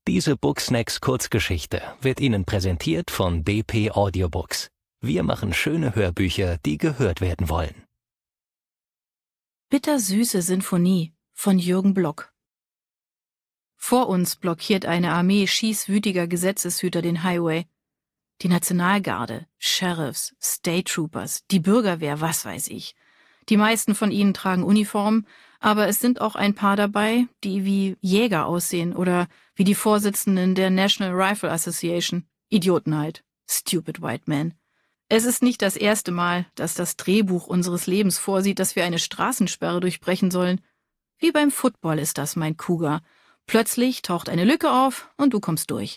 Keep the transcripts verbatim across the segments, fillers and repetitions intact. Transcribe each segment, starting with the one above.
Diese Booksnacks Kurzgeschichte wird Ihnen präsentiert von B P Audiobooks. Wir machen schöne Hörbücher, die gehört werden wollen. Bittersüße Sinfonie von Jürgen Block. Vor uns blockiert eine Armee schießwütiger Gesetzeshüter den Highway. Die Nationalgarde, Sheriffs, State Troopers, die Bürgerwehr, was weiß ich. Die meisten von ihnen tragen Uniformen, aber es sind auch ein paar dabei, die wie Jäger aussehen oder wie die Vorsitzenden der National Rifle Association. Idioten halt. Stupid white men. Es ist nicht das erste Mal, dass das Drehbuch unseres Lebens vorsieht, dass wir eine Straßensperre durchbrechen sollen. Wie beim Football ist das, mein Cougar. Plötzlich taucht eine Lücke auf und du kommst durch.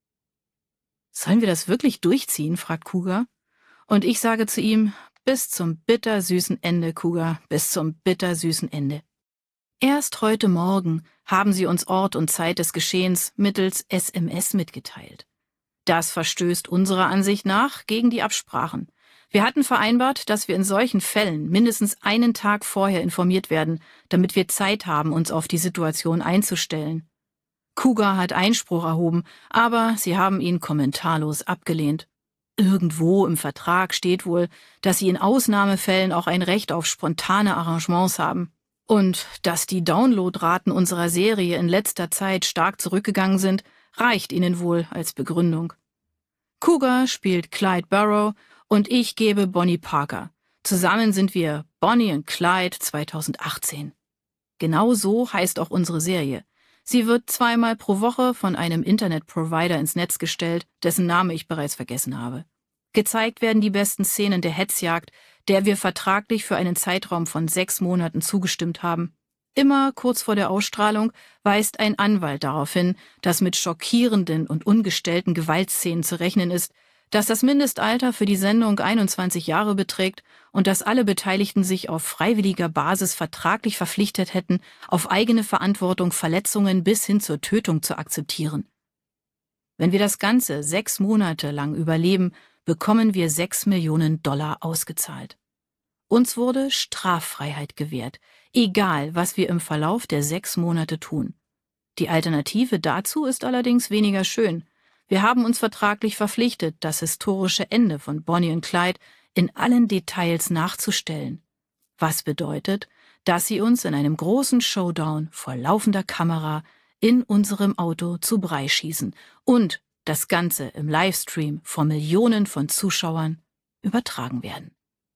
Sollen wir das wirklich durchziehen, fragt Cougar. Und ich sage zu ihm, bis zum bittersüßen Ende, Cougar, bis zum bittersüßen Ende. Erst heute Morgen haben sie uns Ort und Zeit des Geschehens mittels S M S mitgeteilt. Das verstößt unserer Ansicht nach gegen die Absprachen. Wir hatten vereinbart, dass wir in solchen Fällen mindestens einen Tag vorher informiert werden, damit wir Zeit haben, uns auf die Situation einzustellen. Cougar hat Einspruch erhoben, aber sie haben ihn kommentarlos abgelehnt. Irgendwo im Vertrag steht wohl, dass sie in Ausnahmefällen auch ein Recht auf spontane Arrangements haben. Und dass die Downloadraten unserer Serie in letzter Zeit stark zurückgegangen sind, reicht ihnen wohl als Begründung. Cougar spielt Clyde Barrow und ich gebe Bonnie Parker. Zusammen sind wir Bonnie und Clyde zweitausendachtzehn. Genau so heißt auch unsere Serie. Sie wird zweimal pro Woche von einem Internetprovider ins Netz gestellt, dessen Name ich bereits vergessen habe. Gezeigt werden die besten Szenen der Hetzjagd, der wir vertraglich für einen Zeitraum von sechs Monaten zugestimmt haben. Immer kurz vor der Ausstrahlung weist ein Anwalt darauf hin, dass mit schockierenden und ungestellten Gewaltszenen zu rechnen ist, dass das Mindestalter für die Sendung einundzwanzig Jahre beträgt und dass alle Beteiligten sich auf freiwilliger Basis vertraglich verpflichtet hätten, auf eigene Verantwortung Verletzungen bis hin zur Tötung zu akzeptieren. Wenn wir das Ganze sechs Monate lang überleben, bekommen wir sechs Millionen Dollar ausgezahlt. Uns wurde Straffreiheit gewährt, egal was wir im Verlauf der sechs Monate tun. Die Alternative dazu ist allerdings weniger schön. Wir haben uns vertraglich verpflichtet, das historische Ende von Bonnie und Clyde in allen Details nachzustellen. Was bedeutet, dass sie uns in einem großen Showdown vor laufender Kamera in unserem Auto zu Brei schießen und das Ganze im Livestream vor Millionen von Zuschauern übertragen werden.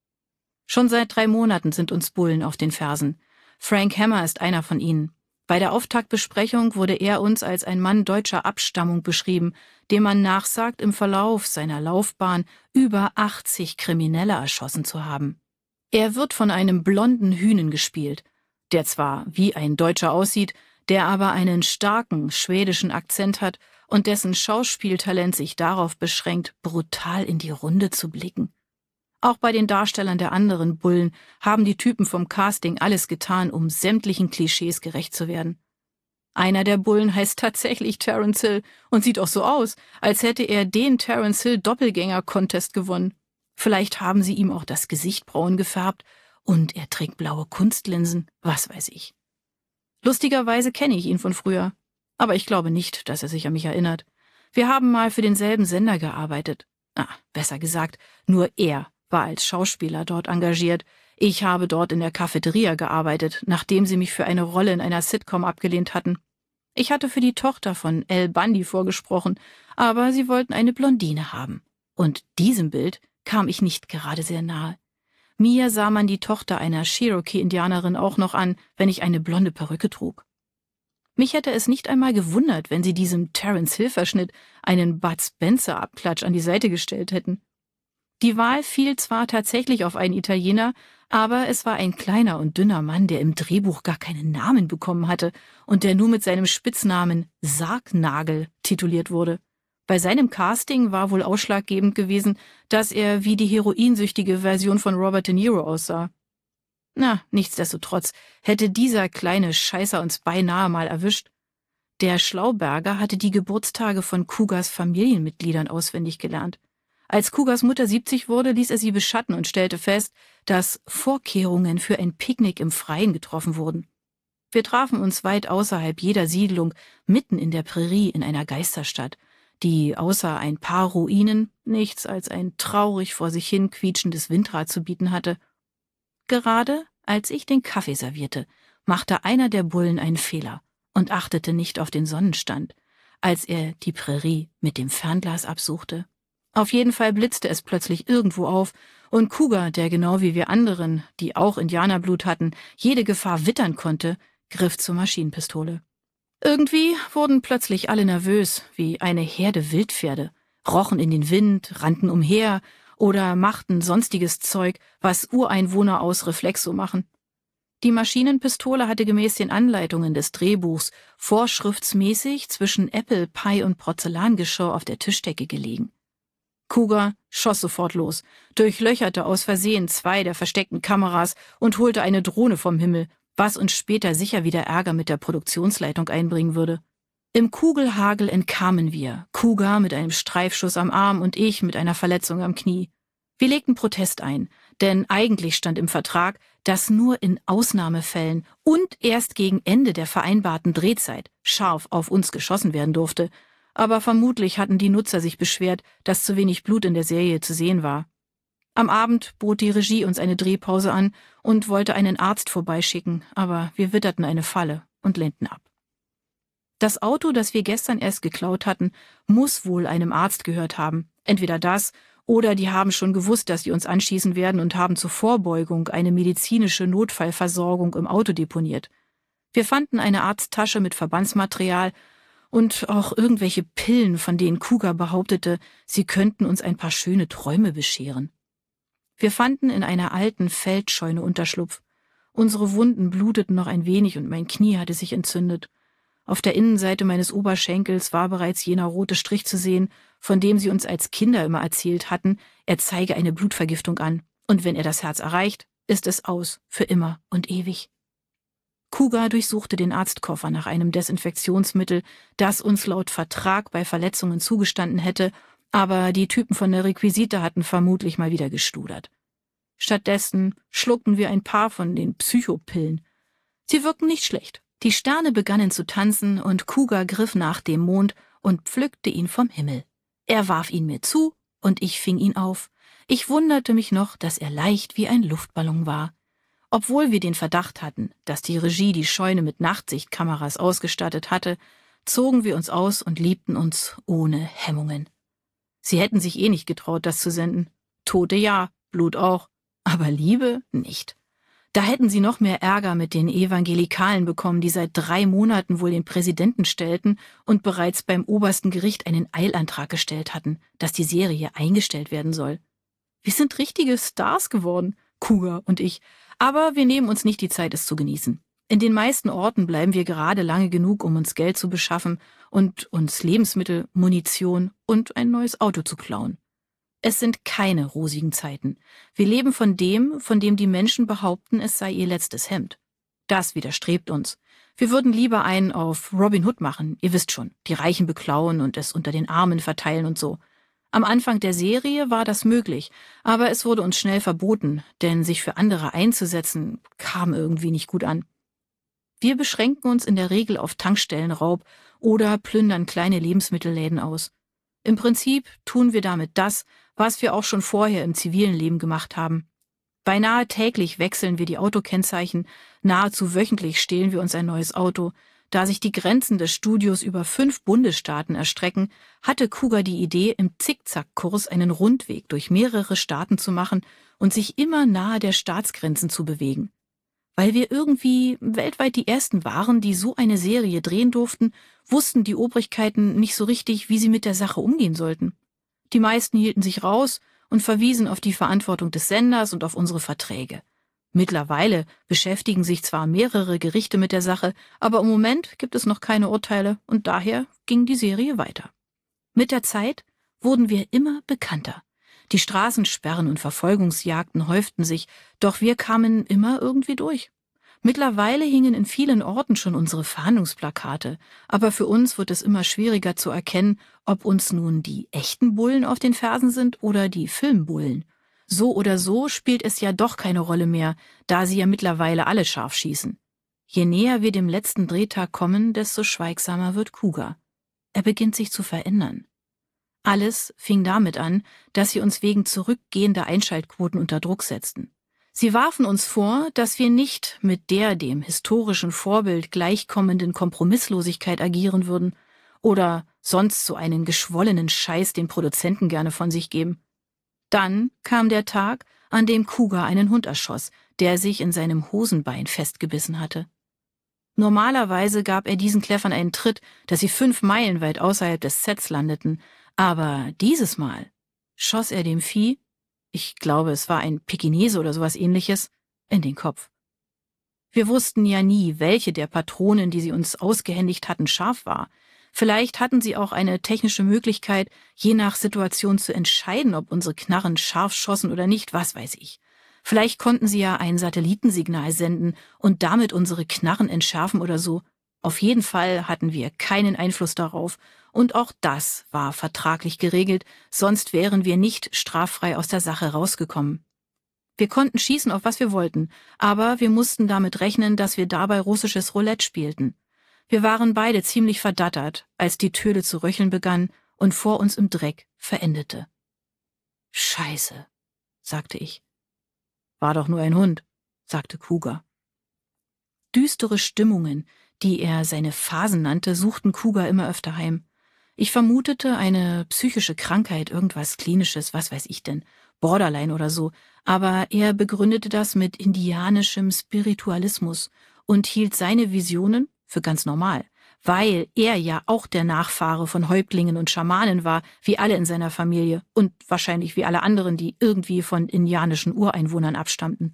Schon seit drei Monaten sind uns Bullen auf den Fersen. Frank Hammer ist einer von ihnen. Bei der Auftaktbesprechung wurde er uns als ein Mann deutscher Abstammung beschrieben, dem man nachsagt, im Verlauf seiner Laufbahn über achtzig Kriminelle erschossen zu haben. Er wird von einem blonden Hünen gespielt, der zwar wie ein Deutscher aussieht, der aber einen starken schwedischen Akzent hat und dessen Schauspieltalent sich darauf beschränkt, brutal in die Runde zu blicken. Auch bei den Darstellern der anderen Bullen haben die Typen vom Casting alles getan, um sämtlichen Klischees gerecht zu werden. Einer der Bullen heißt tatsächlich Terence Hill und sieht auch so aus, als hätte er den Terence Hill Doppelgänger-Contest gewonnen. Vielleicht haben sie ihm auch das Gesicht braun gefärbt und er trägt blaue Kunstlinsen, was weiß ich. Lustigerweise kenne ich ihn von früher, aber ich glaube nicht, dass er sich an mich erinnert. Wir haben mal für denselben Sender gearbeitet. Ah, besser gesagt, nur er war als Schauspieler dort engagiert. Ich habe dort in der Cafeteria gearbeitet, nachdem sie mich für eine Rolle in einer Sitcom abgelehnt hatten. Ich hatte für die Tochter von Al Bundy vorgesprochen, aber sie wollten eine Blondine haben. Und diesem Bild kam ich nicht gerade sehr nahe. Mir sah man die Tochter einer Cherokee-Indianerin auch noch an, wenn ich eine blonde Perücke trug. Mich hätte es nicht einmal gewundert, wenn sie diesem Terence Hill-Verschnitt einen Bud Spencer-Abklatsch an die Seite gestellt hätten. Die Wahl fiel zwar tatsächlich auf einen Italiener, aber es war ein kleiner und dünner Mann, der im Drehbuch gar keinen Namen bekommen hatte und der nur mit seinem Spitznamen Sargnagel tituliert wurde. Bei seinem Casting war wohl ausschlaggebend gewesen, dass er wie die heroinsüchtige Version von Robert De Niro aussah. Na, nichtsdestotrotz hätte dieser kleine Scheißer uns beinahe mal erwischt. Der Schlauberger hatte die Geburtstage von Cougars Familienmitgliedern auswendig gelernt. Als Cougars Mutter siebzig wurde, ließ er sie beschatten und stellte fest, dass Vorkehrungen für ein Picknick im Freien getroffen wurden. Wir trafen uns weit außerhalb jeder Siedlung, mitten in der Prärie in einer Geisterstadt, die außer ein paar Ruinen nichts als ein traurig vor sich hin quietschendes Windrad zu bieten hatte. Gerade als ich den Kaffee servierte, machte einer der Bullen einen Fehler und achtete nicht auf den Sonnenstand, als er die Prärie mit dem Fernglas absuchte. Auf jeden Fall blitzte es plötzlich irgendwo auf, und Cougar, der genau wie wir anderen, die auch Indianerblut hatten, jede Gefahr wittern konnte, griff zur Maschinenpistole. Irgendwie wurden plötzlich alle nervös, wie eine Herde Wildpferde, rochen in den Wind, rannten umher oder machten sonstiges Zeug, was Ureinwohner aus Reflex so machen. Die Maschinenpistole hatte gemäß den Anleitungen des Drehbuchs vorschriftsmäßig zwischen Apple Pie und Porzellangeschirr auf der Tischdecke gelegen. Cougar schoss sofort los, durchlöcherte aus Versehen zwei der versteckten Kameras und holte eine Drohne vom Himmel, was uns später sicher wieder Ärger mit der Produktionsleitung einbringen würde. Im Kugelhagel entkamen wir, Cougar mit einem Streifschuss am Arm und ich mit einer Verletzung am Knie. Wir legten Protest ein, denn eigentlich stand im Vertrag, dass nur in Ausnahmefällen und erst gegen Ende der vereinbarten Drehzeit scharf auf uns geschossen werden durfte, aber vermutlich hatten die Nutzer sich beschwert, dass zu wenig Blut in der Serie zu sehen war. Am Abend bot die Regie uns eine Drehpause an und wollte einen Arzt vorbeischicken, aber wir witterten eine Falle und lehnten ab. Das Auto, das wir gestern erst geklaut hatten, muss wohl einem Arzt gehört haben. Entweder das, oder die haben schon gewusst, dass sie uns anschießen werden und haben zur Vorbeugung eine medizinische Notfallversorgung im Auto deponiert. Wir fanden eine Arzttasche mit Verbandsmaterial und auch irgendwelche Pillen, von denen Cougar behauptete, sie könnten uns ein paar schöne Träume bescheren. Wir fanden in einer alten Feldscheune Unterschlupf. Unsere Wunden bluteten noch ein wenig und mein Knie hatte sich entzündet. Auf der Innenseite meines Oberschenkels war bereits jener rote Strich zu sehen, von dem sie uns als Kinder immer erzählt hatten, er zeige eine Blutvergiftung an. Und wenn er das Herz erreicht, ist es aus, für immer und ewig. Cougar durchsuchte den Arztkoffer nach einem Desinfektionsmittel, das uns laut Vertrag bei Verletzungen zugestanden hätte, aber die Typen von der Requisite hatten vermutlich mal wieder gestudert. Stattdessen schluckten wir ein paar von den Psychopillen. Sie wirkten nicht schlecht. Die Sterne begannen zu tanzen und Cougar griff nach dem Mond und pflückte ihn vom Himmel. Er warf ihn mir zu und ich fing ihn auf. Ich wunderte mich noch, dass er leicht wie ein Luftballon war. Obwohl wir den Verdacht hatten, dass die Regie die Scheune mit Nachtsichtkameras ausgestattet hatte, zogen wir uns aus und liebten uns ohne Hemmungen. Sie hätten sich eh nicht getraut, das zu senden. Tote ja, Blut auch, aber Liebe nicht. Da hätten sie noch mehr Ärger mit den Evangelikalen bekommen, die seit drei Monaten wohl den Präsidenten stellten und bereits beim obersten Gericht einen Eilantrag gestellt hatten, dass die Serie eingestellt werden soll. Wir sind richtige Stars geworden, Cougar und ich, aber wir nehmen uns nicht die Zeit, es zu genießen. In den meisten Orten bleiben wir gerade lange genug, um uns Geld zu beschaffen und uns Lebensmittel, Munition und ein neues Auto zu klauen. Es sind keine rosigen Zeiten. Wir leben von dem, von dem die Menschen behaupten, es sei ihr letztes Hemd. Das widerstrebt uns. Wir würden lieber einen auf Robin Hood machen, ihr wisst schon, die Reichen beklauen und es unter den Armen verteilen und so. Am Anfang der Serie war das möglich, aber es wurde uns schnell verboten, denn sich für andere einzusetzen, kam irgendwie nicht gut an. Wir beschränken uns in der Regel auf Tankstellenraub oder plündern kleine Lebensmittelläden aus. Im Prinzip tun wir damit das, was wir auch schon vorher im zivilen Leben gemacht haben. Beinahe täglich wechseln wir die Autokennzeichen, nahezu wöchentlich stehlen wir uns ein neues Auto. Da sich die Grenzen des Studios über fünf Bundesstaaten erstrecken, hatte Cougar die Idee, im Zickzackkurs einen Rundweg durch mehrere Staaten zu machen und sich immer nahe der Staatsgrenzen zu bewegen. Weil wir irgendwie weltweit die Ersten waren, die so eine Serie drehen durften, wussten die Obrigkeiten nicht so richtig, wie sie mit der Sache umgehen sollten. Die meisten hielten sich raus und verwiesen auf die Verantwortung des Senders und auf unsere Verträge. Mittlerweile beschäftigen sich zwar mehrere Gerichte mit der Sache, aber im Moment gibt es noch keine Urteile und daher ging die Serie weiter. Mit der Zeit wurden wir immer bekannter. Die Straßensperren und Verfolgungsjagden häuften sich, doch wir kamen immer irgendwie durch. Mittlerweile hingen in vielen Orten schon unsere Fahndungsplakate, aber für uns wird es immer schwieriger zu erkennen, ob uns nun die echten Bullen auf den Fersen sind oder die Filmbullen. So oder so spielt es ja doch keine Rolle mehr, da sie ja mittlerweile alle scharf schießen. Je näher wir dem letzten Drehtag kommen, desto schweigsamer wird Cougar. Er beginnt sich zu verändern. Alles fing damit an, dass sie uns wegen zurückgehender Einschaltquoten unter Druck setzten. Sie warfen uns vor, dass wir nicht mit der dem historischen Vorbild gleichkommenden Kompromisslosigkeit agieren würden oder sonst so einen geschwollenen Scheiß den Produzenten gerne von sich geben. Dann kam der Tag, an dem Cougar einen Hund erschoss, der sich in seinem Hosenbein festgebissen hatte. Normalerweise gab er diesen Kläffern einen Tritt, dass sie fünf Meilen weit außerhalb des Sets landeten, aber dieses Mal schoss er dem Vieh, ich glaube, es war ein Pekinese oder sowas ähnliches, in den Kopf. Wir wussten ja nie, welche der Patronen, die sie uns ausgehändigt hatten, scharf war. Vielleicht hatten sie auch eine technische Möglichkeit, je nach Situation zu entscheiden, ob unsere Knarren scharf schossen oder nicht, was weiß ich. Vielleicht konnten sie ja ein Satellitensignal senden und damit unsere Knarren entschärfen oder so. Auf jeden Fall hatten wir keinen Einfluss darauf und auch das war vertraglich geregelt, sonst wären wir nicht straffrei aus der Sache rausgekommen. Wir konnten schießen, auf was wir wollten, aber wir mussten damit rechnen, dass wir dabei russisches Roulette spielten. Wir waren beide ziemlich verdattert, als die Töle zu röcheln begann und vor uns im Dreck verendete. »Scheiße«, sagte ich. »War doch nur ein Hund«, sagte Cougar. Düstere Stimmungen, die er seine Phasen nannte, suchten Cougar immer öfter heim. Ich vermutete eine psychische Krankheit, irgendwas Klinisches, was weiß ich denn, Borderline oder so, aber er begründete das mit indianischem Spiritualismus und hielt seine Visionen für ganz normal, weil er ja auch der Nachfahre von Häuptlingen und Schamanen war, wie alle in seiner Familie und wahrscheinlich wie alle anderen, die irgendwie von indianischen Ureinwohnern abstammten.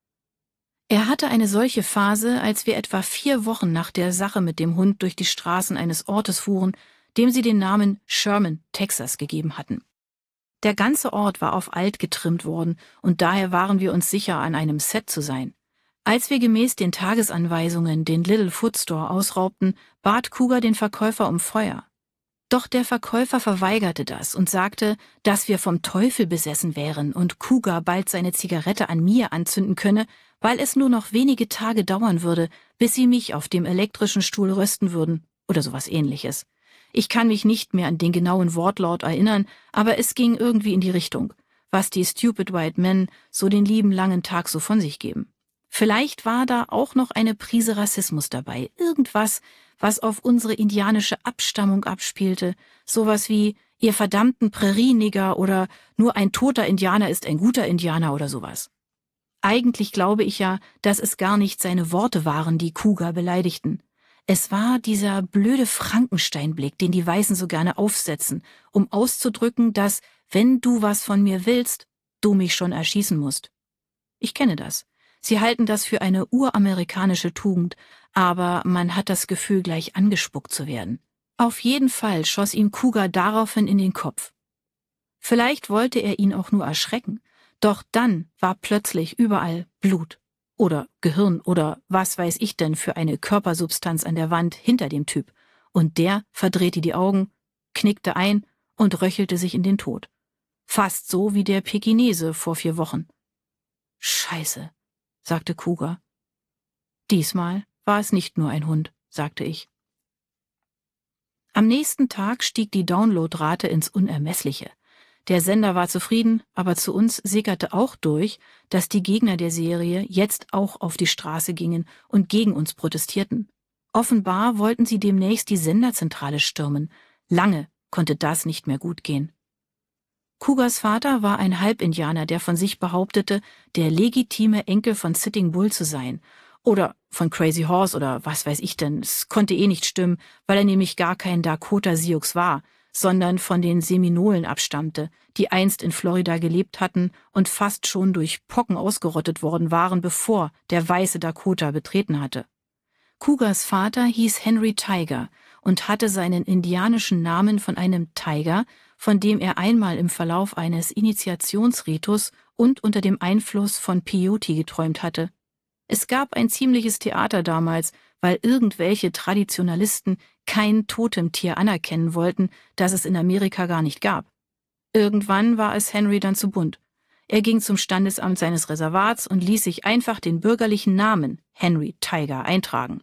Er hatte eine solche Phase, als wir etwa vier Wochen nach der Sache mit dem Hund durch die Straßen eines Ortes fuhren, dem sie den Namen Sherman, Texas, gegeben hatten. Der ganze Ort war auf alt getrimmt worden und daher waren wir uns sicher, an einem Set zu sein. Als wir gemäß den Tagesanweisungen den Little Foot Store ausraubten, bat Cougar den Verkäufer um Feuer. Doch der Verkäufer verweigerte das und sagte, dass wir vom Teufel besessen wären und Cougar bald seine Zigarette an mir anzünden könne, weil es nur noch wenige Tage dauern würde, bis sie mich auf dem elektrischen Stuhl rösten würden oder sowas Ähnliches. Ich kann mich nicht mehr an den genauen Wortlaut erinnern, aber es ging irgendwie in die Richtung, was die Stupid White Men so den lieben langen Tag so von sich geben. Vielleicht war da auch noch eine Prise Rassismus dabei, irgendwas, was auf unsere indianische Abstammung abspielte, sowas wie ihr verdammten Prärienigger oder nur ein toter Indianer ist ein guter Indianer oder sowas. Eigentlich glaube ich ja, dass es gar nicht seine Worte waren, die Cougar beleidigten. Es war dieser blöde Frankensteinblick, den die Weißen so gerne aufsetzen, um auszudrücken, dass, wenn du was von mir willst, du mich schon erschießen musst. Ich kenne das. Sie halten das für eine uramerikanische Tugend, aber man hat das Gefühl, gleich angespuckt zu werden. Auf jeden Fall schoss ihm Cougar daraufhin in den Kopf. Vielleicht wollte er ihn auch nur erschrecken, doch dann war plötzlich überall Blut oder Gehirn oder was weiß ich denn für eine Körpersubstanz an der Wand hinter dem Typ, und der verdrehte die Augen, knickte ein und röchelte sich in den Tod. Fast so wie der Pekinese vor vier Wochen. »Scheiße«, sagte Cougar. »Diesmal war es nicht nur ein Hund«, sagte ich. Am nächsten Tag stieg die Downloadrate ins Unermessliche. Der Sender war zufrieden, aber zu uns sickerte auch durch, dass die Gegner der Serie jetzt auch auf die Straße gingen und gegen uns protestierten. Offenbar wollten sie demnächst die Senderzentrale stürmen. Lange konnte das nicht mehr gut gehen. Cougars Vater war ein Halbindianer, der von sich behauptete, der legitime Enkel von Sitting Bull zu sein. Oder von Crazy Horse oder was weiß ich denn. Es konnte eh nicht stimmen, weil er nämlich gar kein Dakota Sioux war, sondern von den Seminolen abstammte, die einst in Florida gelebt hatten und fast schon durch Pocken ausgerottet worden waren, bevor der weiße Dakota betreten hatte. Cougars Vater hieß Henry Tiger und hatte seinen indianischen Namen von einem Tiger, von dem er einmal im Verlauf eines Initiationsritus und unter dem Einfluss von Peyote geträumt hatte. Es gab ein ziemliches Theater damals, weil irgendwelche Traditionalisten kein Totemtier anerkennen wollten, das es in Amerika gar nicht gab. Irgendwann war es Henry dann zu bunt. Er ging zum Standesamt seines Reservats und ließ sich einfach den bürgerlichen Namen Henry Tiger eintragen.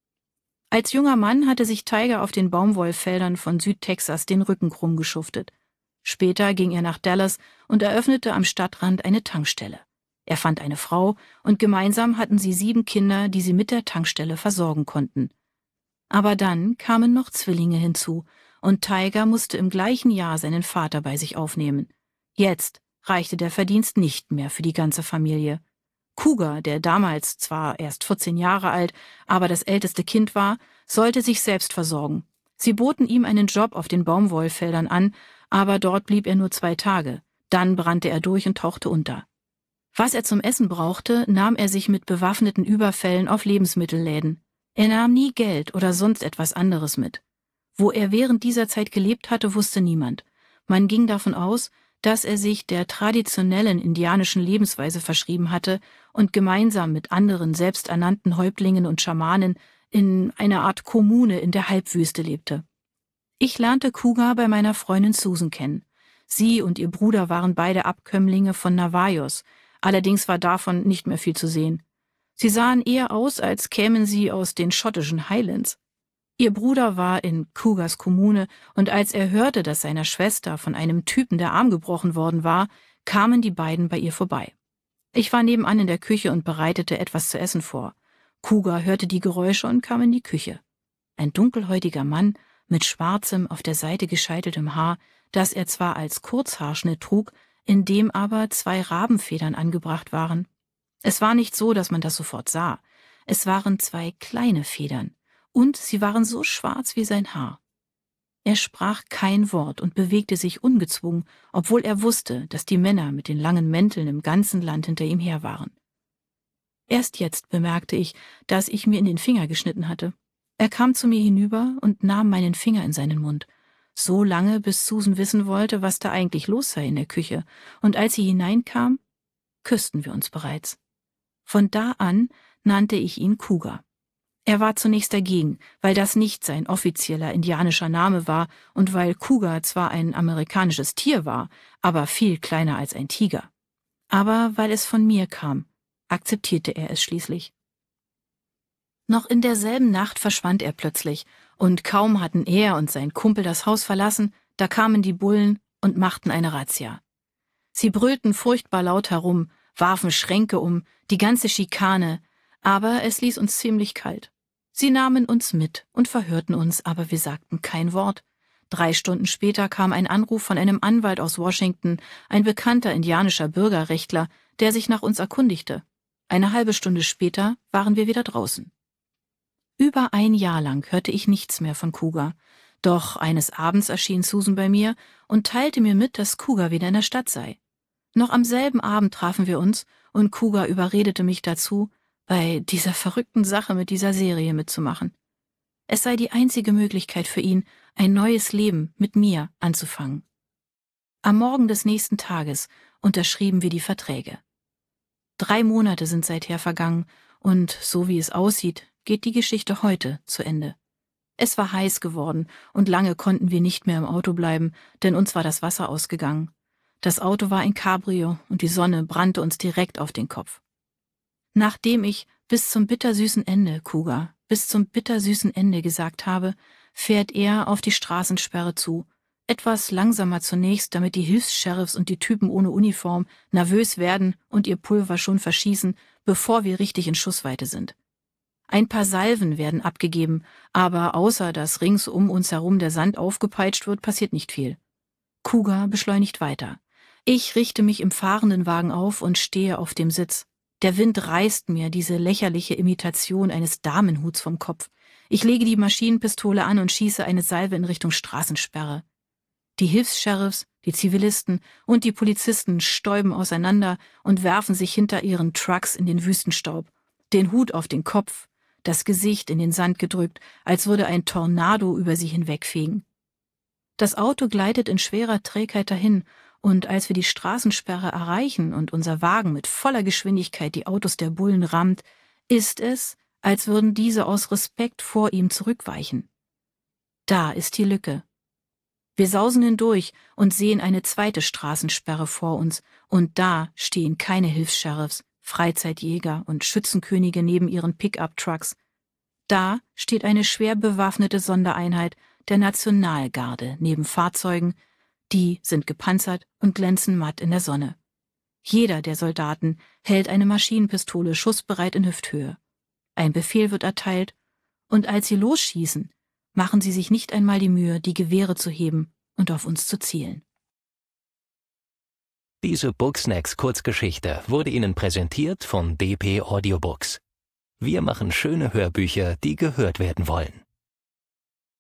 Als junger Mann hatte sich Tiger auf den Baumwollfeldern von Südtexas den Rücken krumm geschuftet. Später ging er nach Dallas und eröffnete am Stadtrand eine Tankstelle. Er fand eine Frau und gemeinsam hatten sie sieben Kinder, die sie mit der Tankstelle versorgen konnten. Aber dann kamen noch Zwillinge hinzu und Tiger musste im gleichen Jahr seinen Vater bei sich aufnehmen. Jetzt reichte der Verdienst nicht mehr für die ganze Familie. Cougar, der damals zwar erst vierzehn Jahre alt, aber das älteste Kind war, sollte sich selbst versorgen. Sie boten ihm einen Job auf den Baumwollfeldern an, aber dort blieb er nur zwei Tage. Dann brannte er durch und tauchte unter. Was er zum Essen brauchte, nahm er sich mit bewaffneten Überfällen auf Lebensmittelläden. Er nahm nie Geld oder sonst etwas anderes mit. Wo er während dieser Zeit gelebt hatte, wusste niemand. Man ging davon aus, dass er sich der traditionellen indianischen Lebensweise verschrieben hatte und gemeinsam mit anderen selbsternannten Häuptlingen und Schamanen in einer Art Kommune in der Halbwüste lebte. Ich lernte Cougar bei meiner Freundin Susan kennen. Sie und ihr Bruder waren beide Abkömmlinge von Navajos, allerdings war davon nicht mehr viel zu sehen. Sie sahen eher aus, als kämen sie aus den schottischen Highlands. Ihr Bruder war in Cougars Kommune, und als er hörte, dass seiner Schwester von einem Typen der Arm gebrochen worden war, kamen die beiden bei ihr vorbei. Ich war nebenan in der Küche und bereitete etwas zu essen vor. Cougar hörte die Geräusche und kam in die Küche. Ein dunkelhäutiger Mann mit schwarzem, auf der Seite gescheiteltem Haar, das er zwar als Kurzhaarschnitt trug, in dem aber zwei Rabenfedern angebracht waren. Es war nicht so, dass man das sofort sah. Es waren zwei kleine Federn. Und sie waren so schwarz wie sein Haar. Er sprach kein Wort und bewegte sich ungezwungen, obwohl er wusste, dass die Männer mit den langen Mänteln im ganzen Land hinter ihm her waren. Erst jetzt bemerkte ich, dass ich mir in den Finger geschnitten hatte. Er kam zu mir hinüber und nahm meinen Finger in seinen Mund. So lange, bis Susan wissen wollte, was da eigentlich los sei in der Küche, und als sie hineinkam, küssten wir uns bereits. Von da an nannte ich ihn Cougar. Er war zunächst dagegen, weil das nicht sein offizieller indianischer Name war und weil Cougar zwar ein amerikanisches Tier war, aber viel kleiner als ein Tiger. Aber weil es von mir kam, akzeptierte er es schließlich. Noch in derselben Nacht verschwand er plötzlich, und kaum hatten er und sein Kumpel das Haus verlassen, da kamen die Bullen und machten eine Razzia. Sie brüllten furchtbar laut herum, warfen Schränke um, die ganze Schikane, aber es ließ uns ziemlich kalt. Sie nahmen uns mit und verhörten uns, aber wir sagten kein Wort. Drei Stunden später kam ein Anruf von einem Anwalt aus Washington, ein bekannter indianischer Bürgerrechtler, der sich nach uns erkundigte. Eine halbe Stunde später waren wir wieder draußen. Über ein Jahr lang hörte ich nichts mehr von Cougar. Doch eines Abends erschien Susan bei mir und teilte mir mit, dass Cougar wieder in der Stadt sei. Noch am selben Abend trafen wir uns und Cougar überredete mich dazu, bei dieser verrückten Sache mit dieser Serie mitzumachen. Es sei die einzige Möglichkeit für ihn, ein neues Leben mit mir anzufangen. Am Morgen des nächsten Tages unterschrieben wir die Verträge. Drei Monate sind seither vergangen und, so wie es aussieht, geht die Geschichte heute zu Ende. Es war heiß geworden und lange konnten wir nicht mehr im Auto bleiben, denn uns war das Wasser ausgegangen. Das Auto war ein Cabrio und die Sonne brannte uns direkt auf den Kopf. Nachdem ich bis zum bittersüßen Ende, Cougar, bis zum bittersüßen Ende gesagt habe, fährt er auf die Straßensperre zu, etwas langsamer zunächst, damit die Hilfs-Sheriffs und die Typen ohne Uniform nervös werden und ihr Pulver schon verschießen, bevor wir richtig in Schussweite sind. Ein paar Salven werden abgegeben, aber außer dass rings um uns herum der Sand aufgepeitscht wird, passiert nicht viel. Cougar beschleunigt weiter. Ich richte mich im fahrenden Wagen auf und stehe auf dem Sitz. Der Wind reißt mir diese lächerliche Imitation eines Damenhuts vom Kopf. Ich lege die Maschinenpistole an und schieße eine Salve in Richtung Straßensperre. Die Hilfs-Sheriffs, die Zivilisten und die Polizisten stäuben auseinander und werfen sich hinter ihren Trucks in den Wüstenstaub, den Hut auf den Kopf, das Gesicht in den Sand gedrückt, als würde ein Tornado über sie hinwegfegen. Das Auto gleitet in schwerer Trägheit dahin, und als wir die Straßensperre erreichen und unser Wagen mit voller Geschwindigkeit die Autos der Bullen rammt, ist es, als würden diese aus Respekt vor ihm zurückweichen. Da ist die Lücke. Wir sausen hindurch und sehen eine zweite Straßensperre vor uns, und da stehen keine Hilfs-Sheriffs, Freizeitjäger und Schützenkönige neben ihren Pickup-Trucks. Da steht eine schwer bewaffnete Sondereinheit der Nationalgarde neben Fahrzeugen, die sind gepanzert und glänzen matt in der Sonne. Jeder der Soldaten hält eine Maschinenpistole schussbereit in Hüfthöhe. Ein Befehl wird erteilt, und als sie losschießen, machen sie sich nicht einmal die Mühe, die Gewehre zu heben und auf uns zu zielen. Diese Booksnacks-Kurzgeschichte wurde Ihnen präsentiert von B P Audiobooks. Wir machen schöne Hörbücher, die gehört werden wollen.